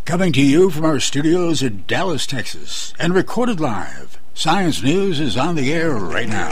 Coming to you from our studios in Dallas, Texas, and recorded live, Science News is on the air right now.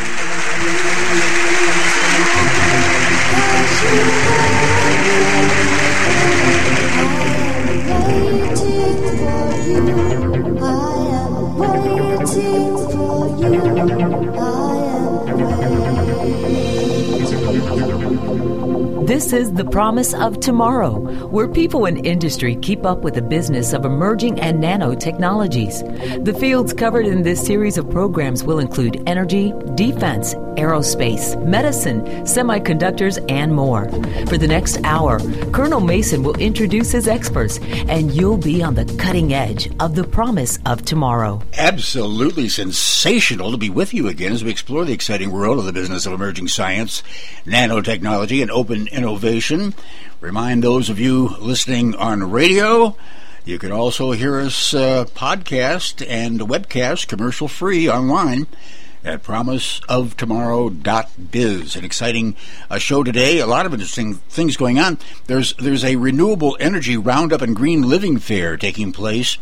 This is The Promise of Tomorrow, where people in industry keep up with the business of emerging and nanotechnologies. The fields covered in this series of programs will include energy, defense, aerospace, medicine, semiconductors, and more. For the next hour, Colonel Mason will introduce his experts, and you'll be on the cutting edge of the promise of tomorrow. Absolutely sensational to be with you again as we explore the exciting world of the business of emerging science, nanotechnology, and open innovation. Remind those of you listening on radio, you can also hear us podcast and webcast commercial-free online at promiseoftomorrow.biz. An exciting show today. A lot of interesting things going on. There's a renewable energy roundup and green living fair taking place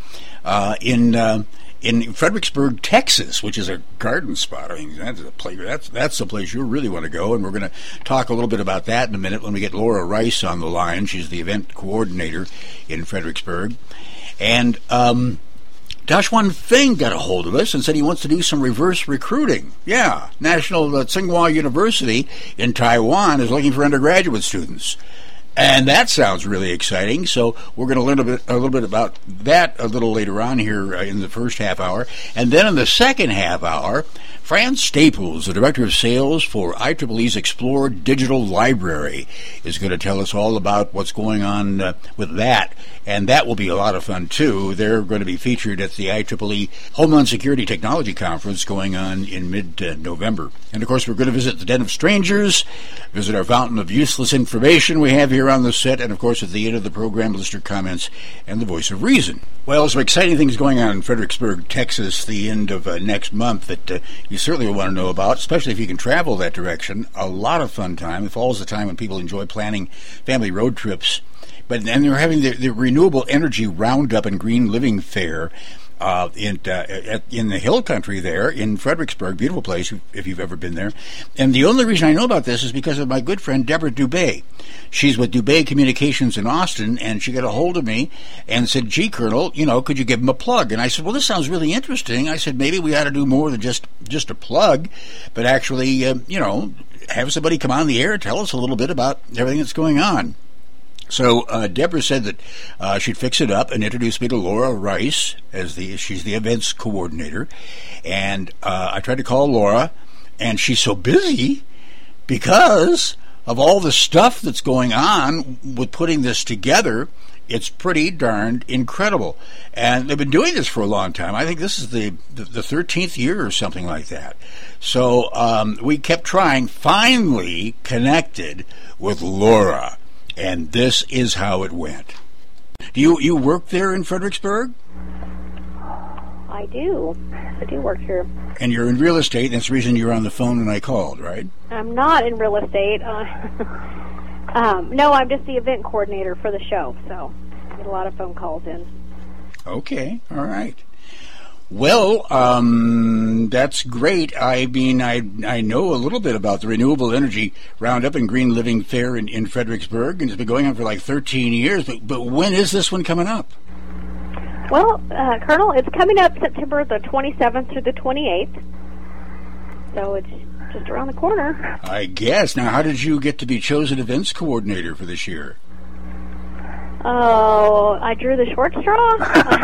in Fredericksburg, Texas, which is a garden spot. I mean, that's the place you really want to go, and we're going to talk a little bit about that in a minute when we get Laura Rice on the line. She's the event coordinator in Fredericksburg. And Dashwan Feng got a hold of us and said he wants to do some reverse recruiting. Yeah, National Tsinghua University in Taiwan is looking for undergraduate students. And that sounds really exciting, so we're going to learn a little bit about that a little later on here in the first half hour. And then in the second half hour, Fran Staples, the Director of Sales for IEEE's Explore Digital Library, is going to tell us all about what's going on with that. And that will be a lot of fun, too. They're going to be featured at the IEEE Homeland Security Technology Conference going on in mid-November. And, of course, we're going to visit the Den of Strangers, visit our fountain of useless information we have here on the set, and, of course, at the end of the program, listener comments and the voice of reason. Well, some exciting things going on in Fredericksburg, Texas, the end of next month that you certainly will want to know about, especially if you can travel that direction. A lot of fun time. It falls the time when people enjoy planning family road trips. And they're having the Renewable Energy Roundup and Green Living Fair in the hill country there in Fredericksburg. Beautiful place if you've ever been there. And the only reason I know about this is because of my good friend Deborah Dubé. She's with Dubé Communications in Austin, and she got a hold of me and said, "Gee, Colonel, could you give them a plug?" And I said, "Well, this sounds really interesting." I said, "Maybe we ought to do more than just a plug, but actually, have somebody come on the air and tell us a little bit about everything that's going on." So Deborah said that she'd fix it up and introduce me to Laura Rice she's the events coordinator. And I tried to call Laura, and she's so busy because of all the stuff that's going on with putting this together. It's pretty darned incredible. And they've been doing this for a long time. I think this is the 13th year or something like that. So we kept trying, finally connected with Laura. And this is how it went. Do you work there in Fredericksburg? I do. I do work here. And you're in real estate, and that's the reason you're on the phone when I called, right? I'm not in real estate. No, I'm just the event coordinator for the show, so I get a lot of phone calls in. Okay, all right. Well, that's great. I mean, I know a little bit about the Renewable Energy Roundup and Green Living Fair in Fredericksburg, and it's been going on for like 13 years. But when is this one coming up? Well, Colonel, it's coming up September the 27th through the 28th, so it's just around the corner. I guess. Now, how did you get to be chosen events coordinator for this year? Oh, I drew the short straw.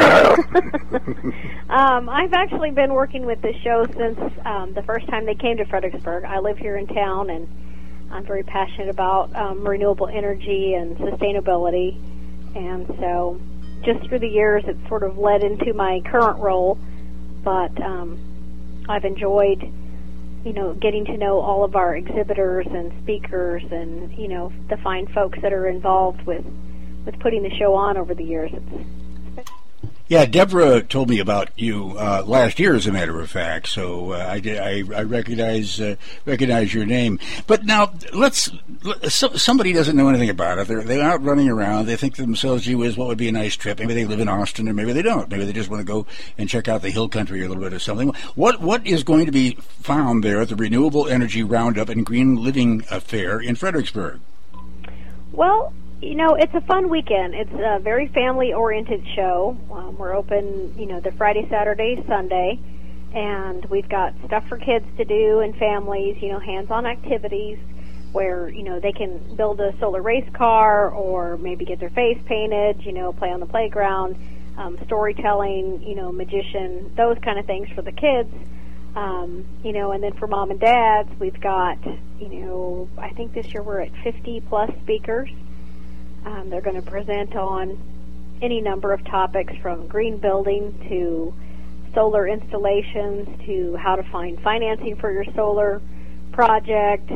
I've actually been working with this show since the first time they came to Fredericksburg. I live here in town, and I'm very passionate about renewable energy and sustainability. And so just through the years, it's sort of led into my current role. But I've enjoyed, getting to know all of our exhibitors and speakers and, the fine folks that are involved with putting the show on over the years. Yeah, Deborah told me about you last year, as a matter of fact. So I recognize your name. But now somebody doesn't know anything about it. They're out running around. They think to themselves, "Gee whiz, what would be a nice trip?" Maybe they live in Austin, or maybe they don't. Maybe they just want to go and check out the hill country a little bit or something. What is going to be found there at the Renewable Energy Roundup and Green Living Fair in Fredericksburg? Well, it's a fun weekend. It's a very family-oriented show. We're open, the Friday, Saturday, Sunday, and we've got stuff for kids to do and families, hands-on activities where, they can build a solar race car or maybe get their face painted, play on the playground, storytelling, magician, those kind of things for the kids. And then for mom and dads, we've got, I think this year we're at 50-plus speakers. They're going to present on any number of topics from green building to solar installations to how to find financing for your solar project,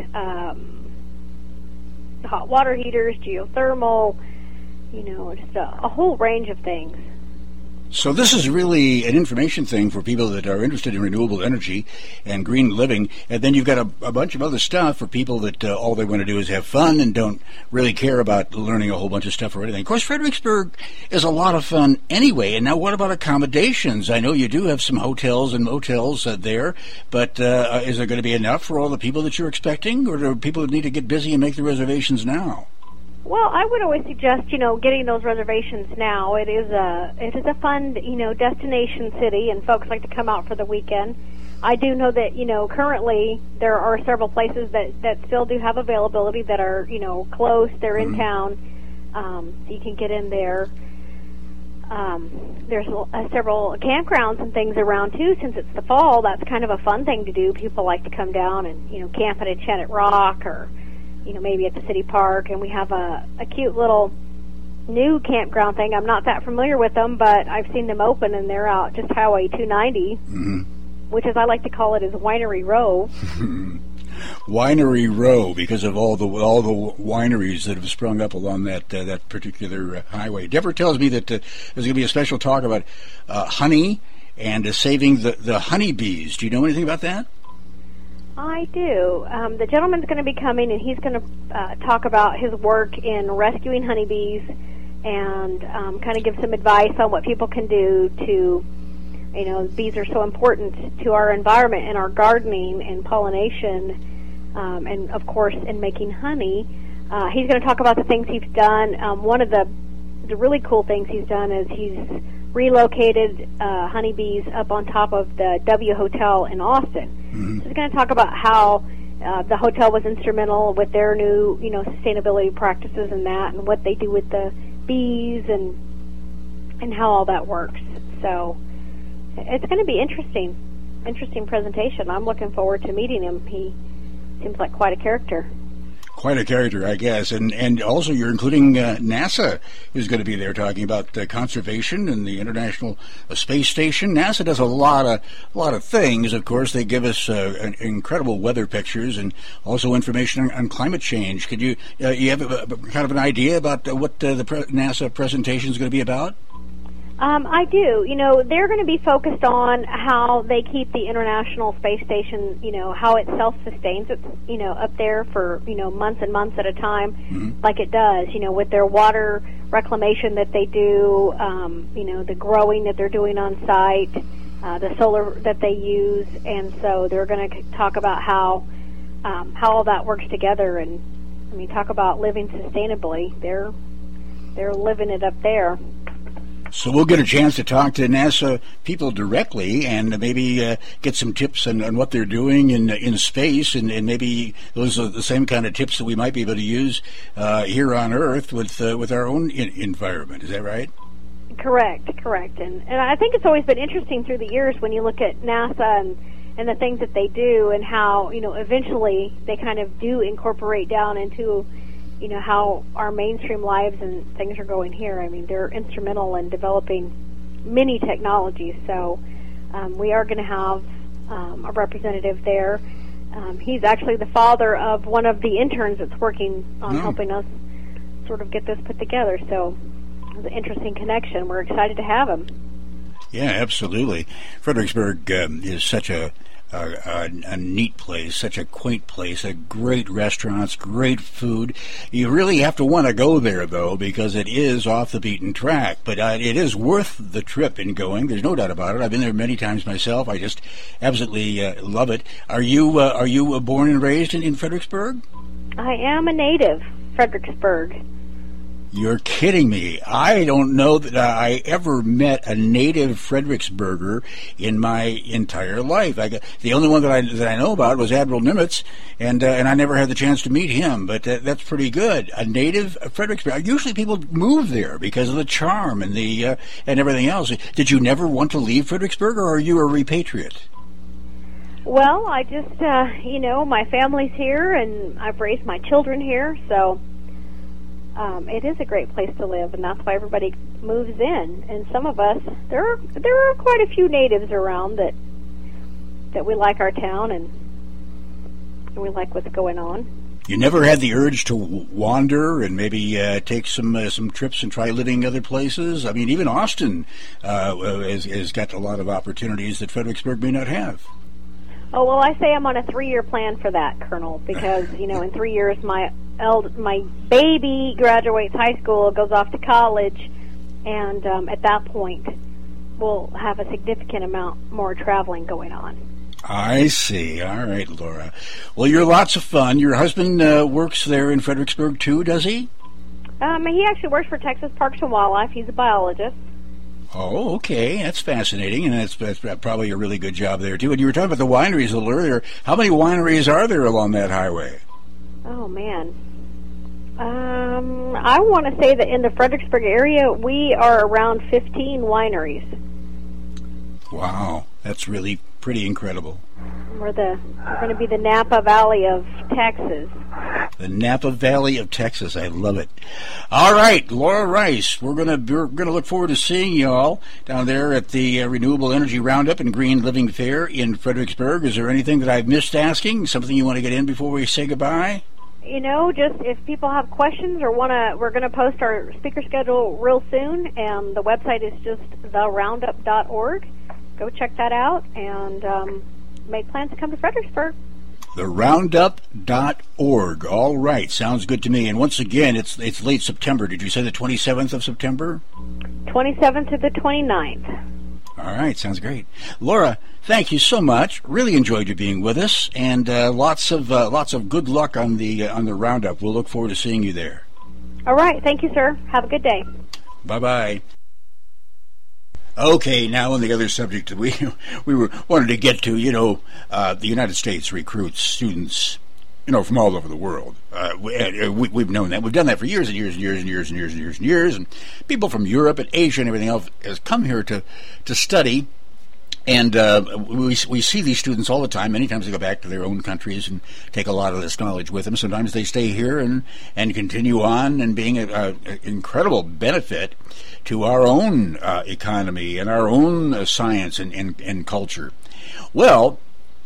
hot water heaters, geothermal, just a whole range of things. So this is really an information thing for people that are interested in renewable energy and green living. And then you've got a bunch of other stuff for people that all they want to do is have fun and don't really care about learning a whole bunch of stuff or anything. Of course, Fredericksburg is a lot of fun anyway. And now what about accommodations? I know you do have some hotels and motels there, but is there going to be enough for all the people that you're expecting? Or do people need to get busy and make the reservations now? Well, I would always suggest, getting those reservations now. It is a fun, destination city, and folks like to come out for the weekend. I do know that, currently there are several places that still do have availability that are, close. They're in town, so you can get in there. There's several campgrounds and things around, too. Since it's the fall, that's kind of a fun thing to do. People like to come down and, camp at Enchanted Rock or maybe at the city park, and we have a cute little new campground thing. I'm not that familiar with them, but I've seen them open, and they're out just Highway 290, which, as I like to call it, is Winery Row. Winery Row, because of all the wineries that have sprung up along that particular highway. Deborah tells me that there's going to be a special talk about honey and saving the honeybees. Do you know anything about that? I do. The gentleman's going to be coming, and he's going to talk about his work in rescuing honeybees and kind of give some advice on what people can do to, bees are so important to our environment and our gardening and pollination, and, of course, in making honey. He's going to talk about the things he's done. One of the really cool things he's done is he's relocated honeybees up on top of the W Hotel in Austin. So he's going to talk about how the hotel was instrumental with their new, sustainability practices and that, and what they do with the bees and how all that works. So it's going to be interesting presentation. I'm looking forward to meeting him. He seems like quite a character. Quite a character, I guess. And also you're including NASA, who's going to be there talking about conservation and the International Space Station. NASA does a lot of things. Of course, they give us incredible weather pictures and also information on climate change. Could you have kind of an idea about what the NASA presentation is going to be about? I do. They're going to be focused on how they keep the International Space Station, how it self-sustains. It's, up there for, months and months at a time, like it does, with their water reclamation that they do, the growing that they're doing on site, the solar that they use. And so they're going to talk about how all that works together and, talk about living sustainably. They're living it up there. So we'll get a chance to talk to NASA people directly and maybe get some tips on what they're doing in space, and maybe those are the same kind of tips that we might be able to use here on Earth with our own environment. Is that right? Correct. And I think it's always been interesting through the years when you look at NASA and the things that they do and how, eventually they kind of do incorporate down into how our mainstream lives and things are going here. They're instrumental in developing many technologies. So we are going to have a representative there. He's actually the father of one of the interns that's working on helping us sort of get this put together. So it's an interesting connection. We're excited to have him. Yeah, absolutely. Fredericksburg is such a neat place, such a quaint place, a great restaurants, great food. You really have to want to go there, though, because it is off the beaten track. But it is worth the trip in going. There's no doubt about it. I've been there many times myself. I just absolutely love it. Are you born and raised in Fredericksburg? I am a native Fredericksburg. You're kidding me. I don't know that I ever met a native Fredericksburger in my entire life. The only one that I know about was Admiral Nimitz, and I never had the chance to meet him, but that's pretty good. A native Fredericksburg. Usually people move there because of the charm and and everything else. Did you never want to leave Fredericksburg, or are you a repatriate? Well, I just, my family's here, and I've raised my children here, so it is a great place to live, and that's why everybody moves in. And some of us, there are quite a few natives around that we like our town, and we like what's going on. You never had the urge to wander and maybe take some trips and try living other places? I mean, even Austin has got a lot of opportunities that Fredericksburg may not have. Oh, well, I say I'm on a 3-year plan for that, Colonel, because, in 3 years my baby graduates high school, goes off to college, and at that point we'll have a significant amount more traveling going on. I see. All right, Laura. Well, you're lots of fun. Your husband works there in Fredericksburg, too, does he? He actually works for Texas Parks and Wildlife. He's a biologist. Oh, okay. That's fascinating, and that's probably a really good job there, too. And you were talking about the wineries a little earlier. How many wineries are there along that highway? Oh, man. I want to say that in the Fredericksburg area, we are around 15 wineries. Wow. That's really pretty incredible. We're going to be the Napa Valley of Texas. The Napa Valley of Texas. I love it. All right, Laura Rice. We're gonna look forward to seeing you all down there at the Renewable Energy Roundup and Green Living Fair in Fredericksburg. Is there anything that I've missed asking? Something you want to get in before we say goodbye? Just if people have questions or we're going to post our speaker schedule real soon, and the website is just theroundup.org. Go check that out and make plans to come to Fredericksburg. Theroundup.org. All right, sounds good to me. And once again, it's late September. Did you say the 27th of September? 27th to the 29th. All right, sounds great. Laura, thank you so much. Really enjoyed you being with us, and lots of good luck on the Roundup. We'll look forward to seeing you there. All right, thank you, sir. Have a good day. Bye-bye. Okay, now on the other subject that we wanted to get to, the United States recruits students, from all over the world. We've known that. We've done that for years and years and years and years and years and years and years. And people from Europe and Asia and everything else has come here to study. And we see these students all the time. Many times they go back to their own countries and take a lot of this knowledge with them. Sometimes they stay here and continue on and being an incredible benefit to our own economy and our own science and culture. Well,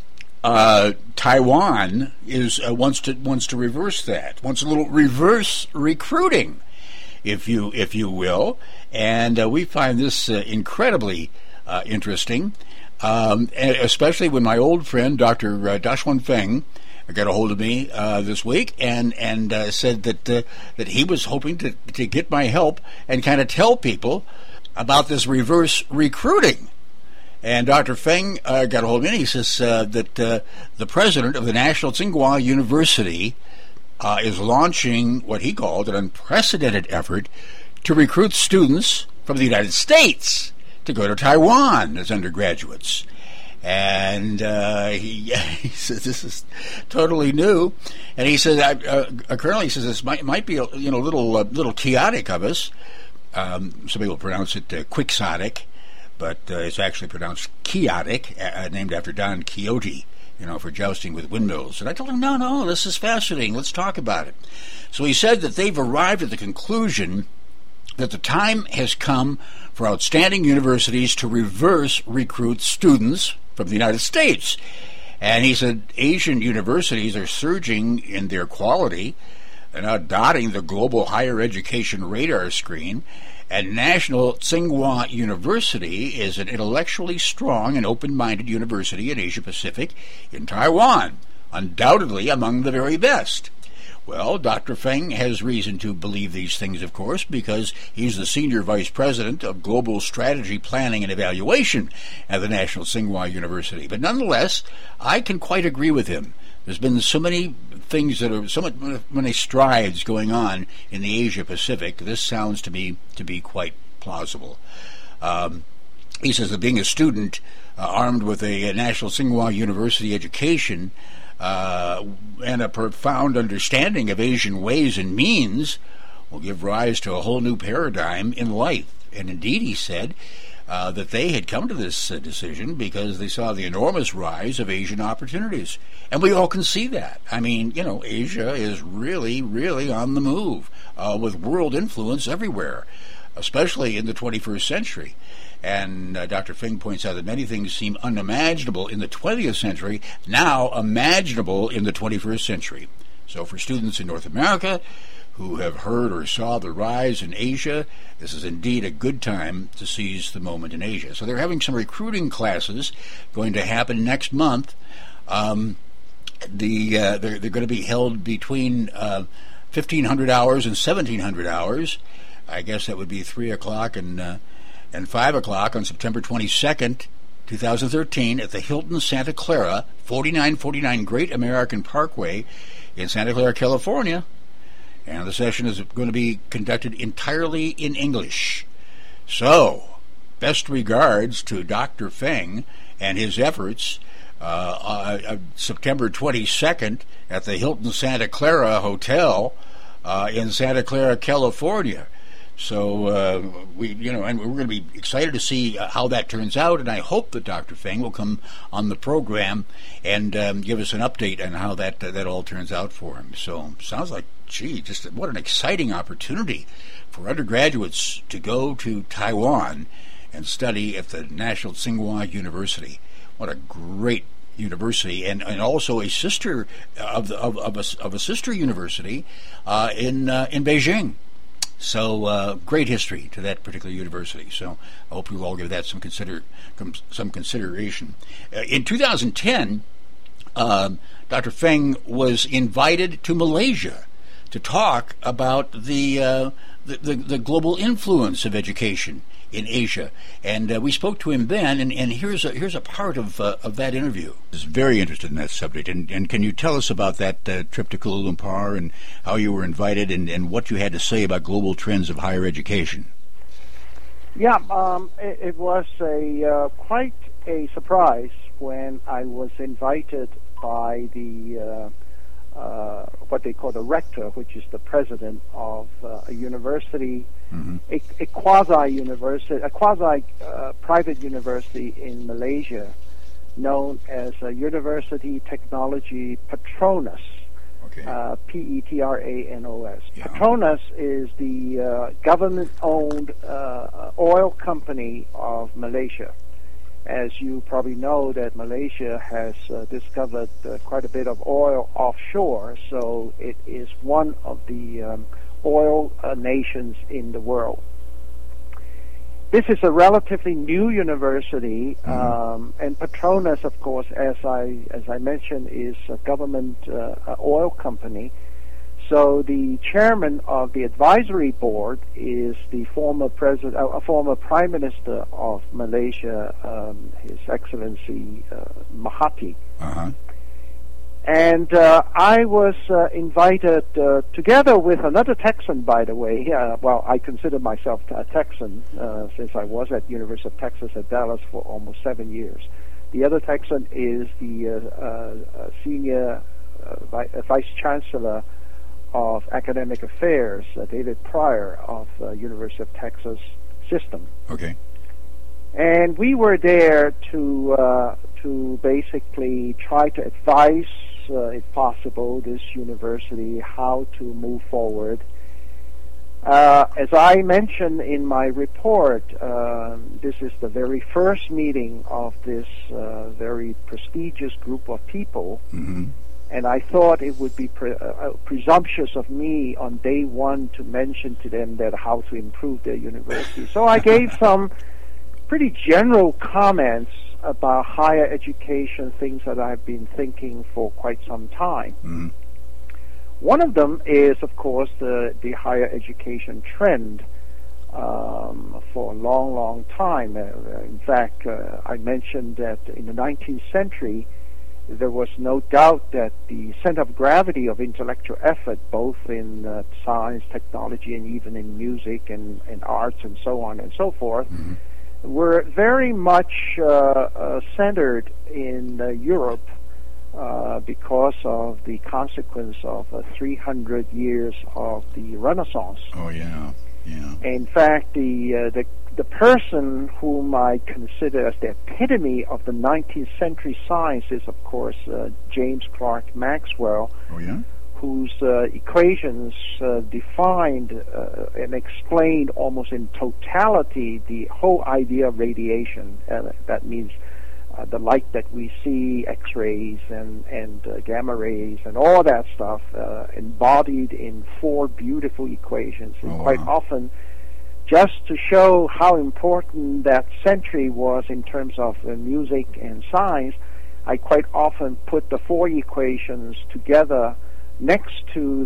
Taiwan wants to reverse that. Wants a little reverse recruiting, if you will. And we find this incredibly interesting, especially when my old friend Dr. Dashwan Feng got a hold of me this week and said that he was hoping to get my help and kind of tell people about this reverse recruiting. And Dr. Feng got a hold of me and he says that the president of the National Tsinghua University is launching what he called an unprecedented effort to recruit students from the United States to go to Taiwan as undergraduates. And he says this is totally new. And he says, Colonel, he says this might be a little chaotic of us. Some people pronounce it quixotic, but it's actually pronounced chaotic, named after Don Quixote, for jousting with windmills. And I told him, no, this is fascinating. Let's talk about it. So he said that they've arrived at the conclusion that the time has come for outstanding universities to reverse recruit students from the United States. And he said Asian universities are surging in their quality and now dotting the global higher education radar screen. And National Tsinghua University is an intellectually strong and open-minded university in Asia-Pacific in Taiwan, undoubtedly among the very best. Well, Dr. Feng has reason to believe these things, of course, because he's the Senior Vice President of Global Strategy Planning and Evaluation at the National Tsinghua University. But nonetheless, I can quite agree with him. There's been so many things that are so many strides going on in the Asia Pacific. This sounds to me to be quite plausible. He says that being a student armed with a National Tsinghua University education and a profound understanding of Asian ways and means will give rise to a whole new paradigm in life. And indeed, he said that they had come to this decision because they saw the enormous rise of Asian opportunities. And we all can see that. I mean, Asia is really, really on the move with world influence everywhere, especially in the 21st century. And Dr. Feng points out that many things seem unimaginable in the 20th century, now imaginable in the 21st century. So for students in North America who have heard or saw the rise in Asia, this is indeed a good time to seize the moment in Asia. So they're having some recruiting classes going to happen next month. They're going to be held between 1,500 hours and 1,700 hours. I guess that would be 3 o'clock and 5 o'clock on September 22nd, 2013 at the Hilton Santa Clara, 4949 Great American Parkway in Santa Clara, California. And the session is going to be conducted entirely in English. So, best regards to Dr. Feng and his efforts. September 22nd at the Hilton Santa Clara Hotel in Santa Clara, California. So and we're going to be excited to see how that turns out, and I hope that Dr. Feng will come on the program and give us an update on how that all turns out for him. So sounds like, gee, just what an exciting opportunity for undergraduates to go to Taiwan and study at the National Tsinghua University. What a great university, and also a sister of a sister university in Beijing. So great history to that particular university. So I hope you'll all give that some consideration. In 2010, Dr. Feng was invited to Malaysia to talk about the global influence of education in Asia, and we spoke to him then. And here's a part of that interview. He's very interested in that subject. And can you tell us about that trip to Kuala Lumpur and how you were invited and what you had to say about global trends of higher education? Yeah, it was quite a surprise when I was invited by the what they call the rector, which is the president of a university, a quasi-university, a quasi-private university in Malaysia, known as University Technology Petronas, Petranos. Yeah. Petronas is the government-owned oil company of Malaysia. As you probably know, that Malaysia has discovered quite a bit of oil offshore, so it is one of the oil nations in the world. This is a relatively new university, and Petronas, of course, as I mentioned, is a government oil company. So the chairman of the advisory board is the former prime minister of Malaysia, His Excellency Mahathir. And I was invited together with another Texan, by the way. Well, I consider myself a Texan since I was at University of Texas at Dallas for almost 7 years. The other Texan is the senior vice chancellor of Academic Affairs, David Pryor of University of Texas System. Okay. And we were there to basically try to advise, if possible, this university how to move forward. As I mentioned in my report, this is the very first meeting of this very prestigious group of people. And I thought it would be presumptuous of me on day one to mention to them that how to improve their university. So I gave some pretty general comments about higher education, things that I've been thinking for quite some time. Mm-hmm. One of them is, of course, the higher education trend for a long, long time. In fact, I mentioned that in the 19th century, there was no doubt that the center of gravity of intellectual effort, both in science, technology, and even in music and arts and so on and so forth, mm-hmm. were very much centered in Europe because of the consequence of 300 years of the Renaissance. Oh, yeah, yeah. In fact, the person whom I consider as the epitome of the 19th century science is, of course, James Clerk Maxwell, oh, yeah? whose equations defined and explained almost in totality the whole idea of radiation. That means the light that we see, X-rays and gamma rays and all that stuff embodied in 4 beautiful equations. And quite often, just to show how important that century was in terms of music and science, I quite often put the 4 equations together next to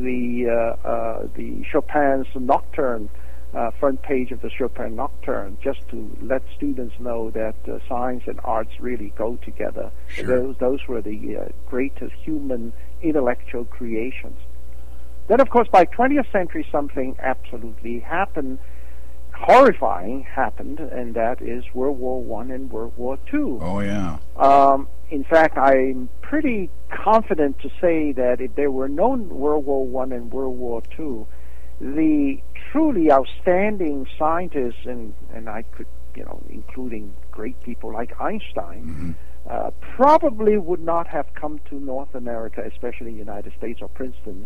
the Chopin's Nocturne, front page of the Chopin Nocturne, just to let students know that science and arts really go together. Sure. Those were the greatest human intellectual creations. Then, of course, by 20th century, something absolutely happened. Horrifying happened, and that is World War I and World War II. Oh, yeah. In fact, I'm pretty confident to say that if there were no World War I and World War II, the truly outstanding scientists, and I could, including great people like Einstein, mm-hmm. Probably would not have come to North America, especially the United States or Princeton,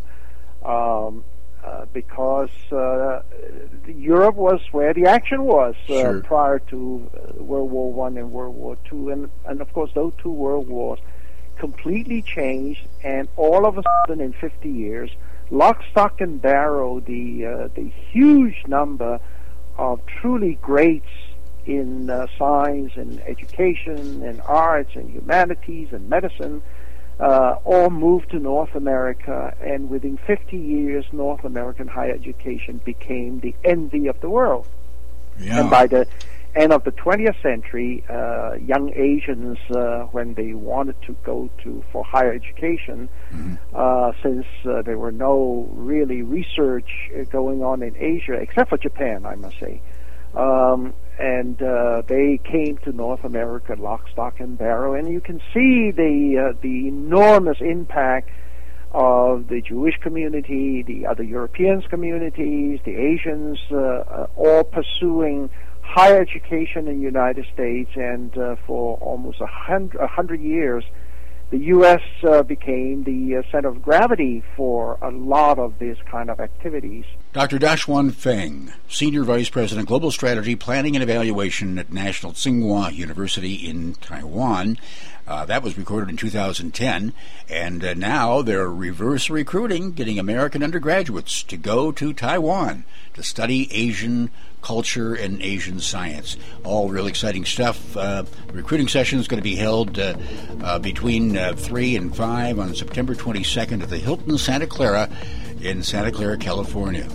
because Europe was where the action was Sure. prior to World War I and World War II. And of course, those 2 world wars completely changed, and all of a sudden in 50 years, lock, stock, and barrel, the huge number of truly greats in science and education and arts and humanities and medicine all moved to North America, and within 50 years, North American higher education became the envy of the world. Yeah. And by the end of the 20th century, young Asians, when they wanted to go for higher education, mm-hmm. Since there were no really research going on in Asia, except for Japan, I must say, and they came to North America, lock, stock, and barrel, and you can see the enormous impact of the Jewish community, the other Europeans communities, the Asians, all pursuing higher education in the United States, and for almost 100 years, the U.S. Became the center of gravity for a lot of these kind of activities. Dr. Dashwan Feng, Senior Vice President, Global Strategy, Planning and Evaluation at National Tsinghua University in Taiwan. That was recorded in 2010, and now they're reverse recruiting, getting American undergraduates to go to Taiwan to study Asian culture and Asian science. All real exciting stuff. Recruiting session is going to be held between 3 and 5 on September 22nd at the Hilton Santa Clara in Santa Clara, California.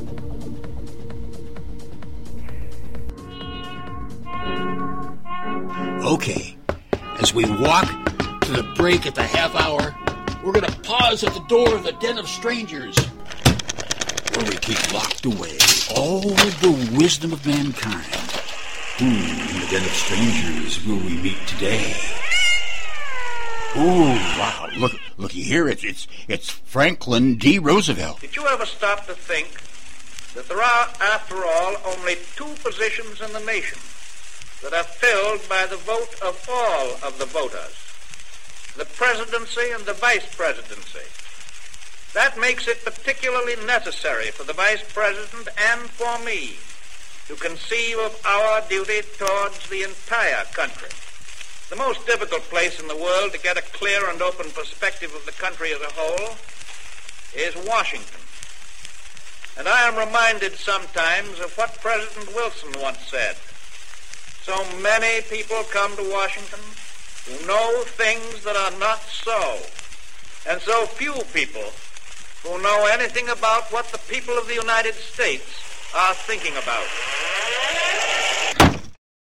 Okay, as we walk to the break at the half hour, we're going to pause at the door of the Den of Strangers, where we keep locked away all the wisdom of mankind. In the Den of Strangers will we meet today? Ooh, wow, looky here, it's Franklin D. Roosevelt. Did you ever stop to think that there are, after all, only 2 positions in the nation that are filled by the vote of all of the voters, the presidency and the vice presidency? That makes it particularly necessary for the vice president and for me to conceive of our duty towards the entire country The most difficult place in the world to get a clear and open perspective of the country as a whole is Washington. And I am reminded sometimes of what President Wilson once said. So many people come to Washington who know things that are not so, and so few people who know anything about what the people of the United States are thinking about.